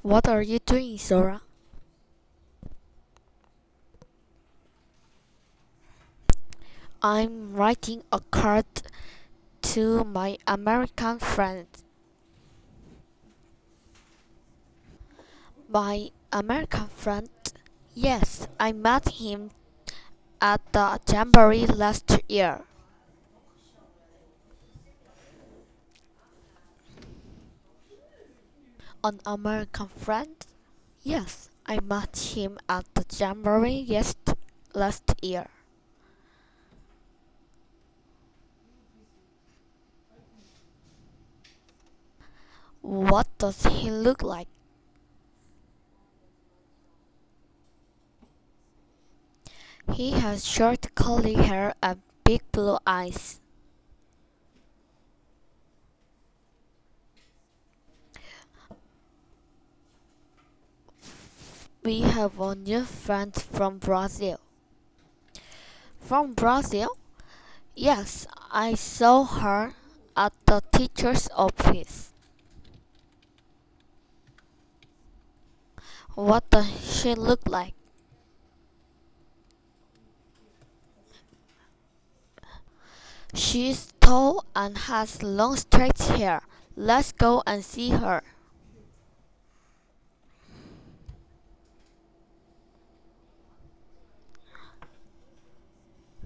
What are you doing, Zora? I'm writing a card to my American friend. My American friend? Yes, I met him at the Jamboree last year. An American friend? Yes, I met him at the Jamboree last year. What does he look like? He has short curly hair and big blue eyes. We have a new friend from Brazil. From Brazil? Yes, I saw her at the teacher's office. What does she look like? She's tall and has long straight hair. Let's go and see her.